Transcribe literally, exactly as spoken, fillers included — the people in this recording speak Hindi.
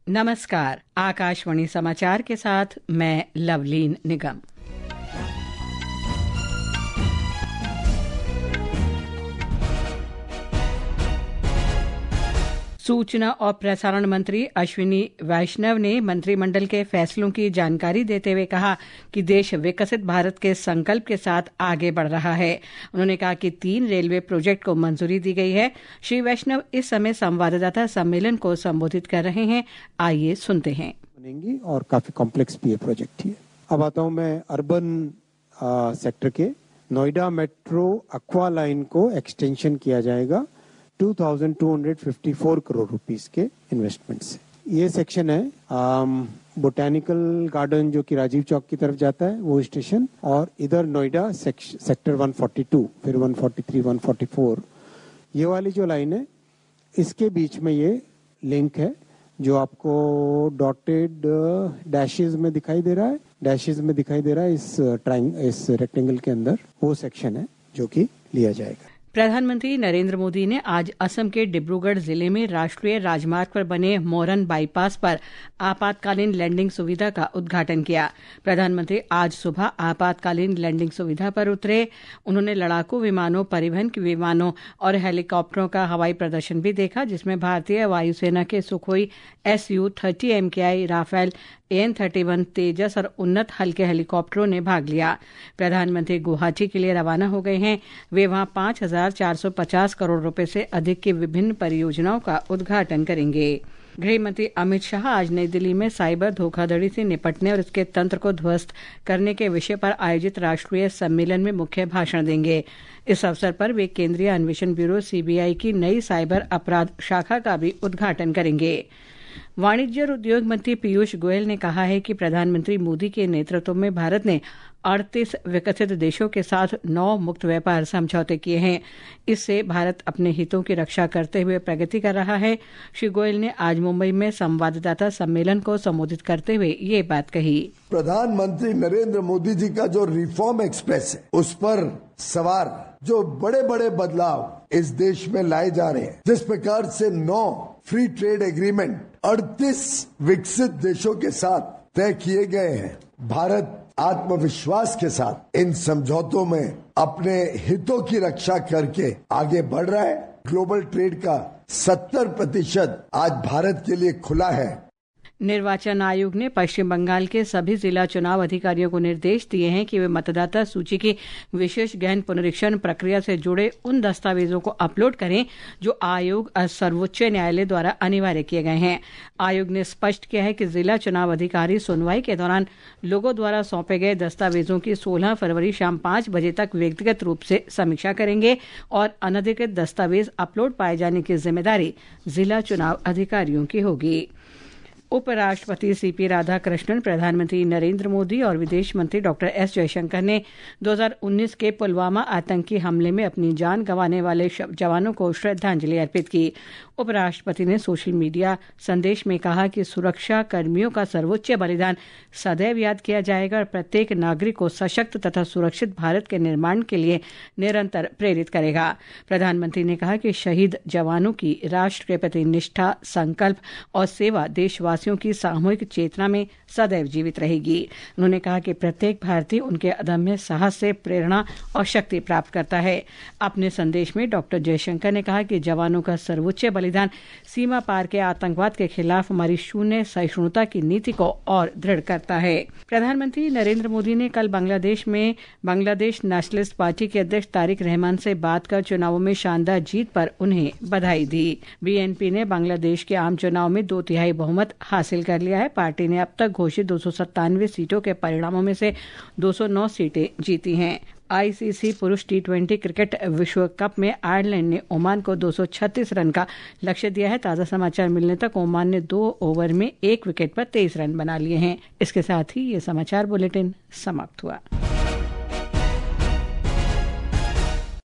नमस्कार, आकाशवाणी समाचार के साथ मैं लवलीन निगम। सूचना और प्रसारण मंत्री अश्विनी वैष्णव ने मंत्रिमंडल के फैसलों की जानकारी देते हुए कहा कि देश विकसित भारत के संकल्प के साथ आगे बढ़ रहा है। उन्होंने कहा कि तीन रेलवे प्रोजेक्ट को मंजूरी दी गई है। श्री वैष्णव इस समय संवाददाता सम्मेलन को संबोधित कर रहे हैं। आइए सुनते हैं। बनेंगी और काफी कॉम्प्लेक्स भी है प्रोजेक्ट ये। अब आता हूँ मैं अर्बन आ, सेक्टर के नोएडा मेट्रो अक्वा लाइन को एक्सटेंशन किया जाएगा दो हज़ार दो सौ चौवन करोड़ रुपीस के इन्वेस्टमेंट से। ये सेक्शन है बोटेनिकल गार्डन जो कि राजीव चौक की तरफ जाता है वो स्टेशन, और इधर नोएडा सेक्टर एक सौ बयालीस, फिर एक सौ तैंतालीस, एक सौ चौवालीस, ये वाली जो लाइन है इसके बीच में ये लिंक है जो आपको डॉटेड डैशेज में दिखाई दे रहा है डैशेज में दिखाई दे रहा है इस ट्राइंग इस रेक्टेंगल के अंदर, वो सेक्शन है जो कि लिया जाएगा। प्रधानमंत्री नरेंद्र मोदी ने आज असम के डिब्रूगढ़ जिले में राष्ट्रीय राजमार्ग पर बने मोरन बाईपास पर आपातकालीन लैंडिंग सुविधा का उद्घाटन किया। प्रधानमंत्री आज सुबह आपातकालीन लैंडिंग सुविधा पर उतरे। उन्होंने लड़ाकू विमानों, परिवहन के विमानों और हेलीकॉप्टरों का हवाई प्रदर्शन भी देखा, जिसमें भारतीय वायुसेना के Sukhoi S U thirty M K I, Rafale, N thirty one Tejas और उन्नत हल्के हेलीकॉप्टरों ने भाग लिया। प्रधानमंत्री गुवाहाटी के लिए रवाना हो गए हैं। वे वहां पांच हजार चार सौ पचास करोड़ रुपए से अधिक की विभिन्न परियोजनाओं का उद्घाटन करेंगे। गृह मंत्री अमित शाह आज नई दिल्ली में साइबर धोखाधड़ी से निपटने और इसके तंत्र को ध्वस्त करने के विषय पर आयोजित राष्ट्रीय सम्मेलन में मुख्य भाषण देंगे। इस अवसर पर वे केंद्रीय अन्वेषण ब्यूरो सी बी आई की नई साइबर अपराध शाखा का भी उद्घाटन करेंगे। वाणिज्य और उद्योग मंत्री पीयूष गोयल ने कहा है कि प्रधानमंत्री मोदी के नेतृत्व में भारत ने अड़तीस विकसित देशों के साथ नौ मुक्त व्यापार समझौते किए हैं। इससे भारत अपने हितों की रक्षा करते हुए प्रगति कर रहा है। श्री गोयल ने आज मुंबई में संवाददाता सम्मेलन को संबोधित करते हुए ये बात कही। प्रधानमंत्री नरेंद्र मोदी जी का जो रिफॉर्म एक्सप्रेस है उस पर सवार जो बड़े बड़े बदलाव इस देश में लाए जा रहे हैं, जिस प्रकार से नौ फ्री ट्रेड एग्रीमेंट अड़तीस विकसित देशों के साथ तय किए गए हैं, भारत आत्मविश्वास के साथ इन समझौतों में अपने हितों की रक्षा करके आगे बढ़ रहा है। ग्लोबल ट्रेड का सत्तर प्रतिशत आज भारत के लिए खुला है। निर्वाचन आयोग ने पश्चिम बंगाल के सभी जिला चुनाव अधिकारियों को निर्देश दिए हैं कि वे मतदाता सूची की विशेष गहन पुनरीक्षण प्रक्रिया से जुड़े उन दस्तावेजों को अपलोड करें जो आयोग और सर्वोच्च न्यायालय द्वारा अनिवार्य किए गए हैं। आयोग ने स्पष्ट किया है कि जिला चुनाव अधिकारी सुनवाई के दौरान लोगों द्वारा सौंपे गए दस्तावेजों की सोलह फरवरी शाम पांच बजे तक व्यक्तिगत रूप से समीक्षा करेंगे और अनधिकृत दस्तावेज अपलोड पाए जाने की जिम्मेदारी जिला चुनाव अधिकारियों की होगी। उपराष्ट्रपति सी पी राधाकृष्णन, प्रधानमंत्री नरेंद्र मोदी और विदेश मंत्री डॉक्टर एस जयशंकर ने दो हज़ार उन्नीस के पुलवामा आतंकी हमले में अपनी जान गंवाने वाले जवानों को श्रद्धांजलि अर्पित की। उपराष्ट्रपति ने सोशल मीडिया संदेश में कहा कि सुरक्षा कर्मियों का सर्वोच्च बलिदान सदैव याद किया जाएगा और प्रत्येक नागरिक को सशक्त तथा सुरक्षित भारत के निर्माण के लिए निरंतर प्रेरित करेगा। प्रधानमंत्री ने कहा कि शहीद जवानों की राष्ट्र के प्रति निष्ठा, संकल्प और सेवा देशवासियों की सामूहिक चेतना में सदैव जीवित रहेगी। उन्होंने कहा कि प्रत्येक भारतीय उनके अदम्य साहस से प्रेरणा और शक्ति प्राप्त करता है। अपने संदेश में डॉक्टर जयशंकर ने कहा कि जवानों का सर्वोच्च बलिदान सीमा पार के आतंकवाद के खिलाफ हमारी शून्य सहिष्णुता की नीति को और दृढ़ करता है। प्रधानमंत्री नरेंद्र मोदी ने कल बांग्लादेश में बांग्लादेश नेशनलिस्ट पार्टी के अध्यक्ष तारिक रहमान से बात कर चुनावों में शानदार जीत पर उन्हें बधाई दी। बी एन पी ने बांग्लादेश के आम चुनाव में दो तिहाई बहुमत हासिल कर लिया है। पार्टी ने अब तक घोषित दो सौ सत्तानवे सीटों के परिणामों में से दो सौ नौ सीटें जीती हैं। आई सी सी पुरुष टी ट्वेंटी क्रिकेट विश्व कप में आयरलैंड ने ओमान को दो सौ छत्तीस रन का लक्ष्य दिया है। ताज़ा समाचार मिलने तक ओमान ने दो ओवर में एक विकेट पर तेईस रन बना लिए हैं। इसके साथ ही ये समाचार बुलेटिन समाप्त हुआ।